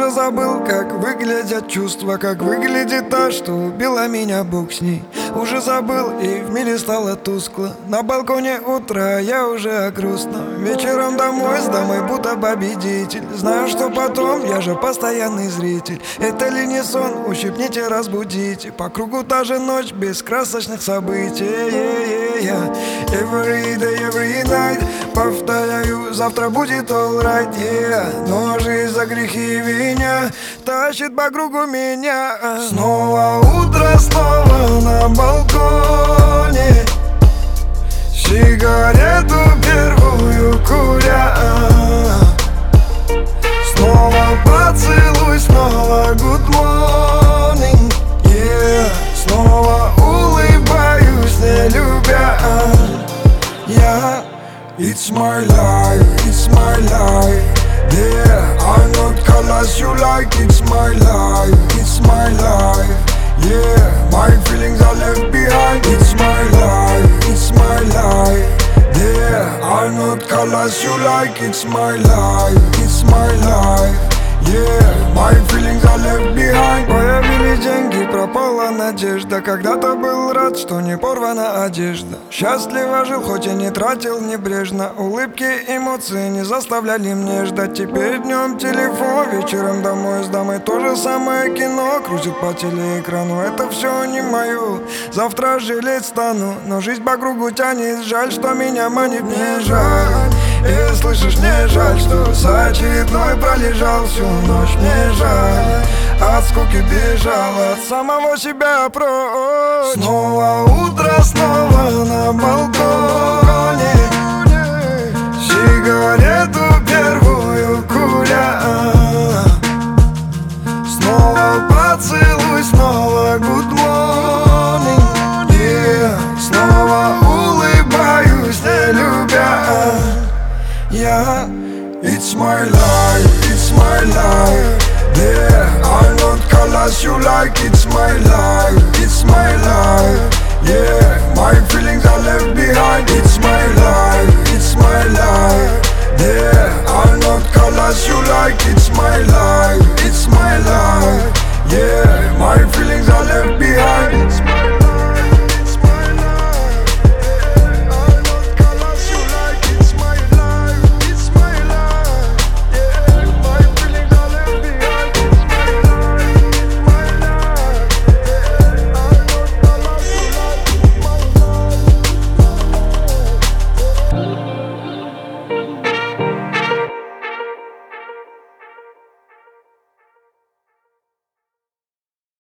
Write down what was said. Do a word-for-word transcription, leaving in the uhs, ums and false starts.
уже забыл, как выглядят чувства, как выглядит та, что убила меня, Бог с ней. Уже забыл, и в мире стало тускло. На балконе утра, я уже грустно. Вечером домой с дамой будто победитель. Знаю, что потом, я же постоянный зритель. Это ли не сон, ущипните, разбудите. По кругу та же ночь, без красочных событий. Every day, every night. Повторяю, завтра будет alright, yeah. Но жизнь за грехи виня тащит по кругу меня. Снова утро, снова на балконе, сигарету первую куря. Снова поцелуй, снова good morning, yeah. Снова улыбаюсь, не любя. Я It's my life, it's my life. Yeah, I'm not colors you like. It's my life, it's my life. Yeah, my feelings are left behind. It's my life, it's my life. Yeah, I'm not colors you like. It's my life, it's my life. Yeah, my feelings are left behind. Появились деньги, пропала надежда. Когда-то был рад, что не порвана одежда. Счастливо жил, хоть и не тратил небрежно. Улыбки, эмоции не заставляли мне ждать. Теперь днем телефон, вечером домой с дамой. То же самое кино крутит по телеэкрану. Это все не мое, завтра жалеть стану. Но жизнь по кругу тянет, жаль, что меня манит. Не жаль, и слышишь, не жаль, что за очередной пролежал всю ночь. Не жаль, от скуки бежал, от самого себя прочь. Снова утро, снова на балконе, сигарету первую куря. Снова поцелуй, снова good morning, yeah. Снова улыбаюсь, не любя. Я It's my life, it's my life. Yeah, I'm not colors you like. It's my life,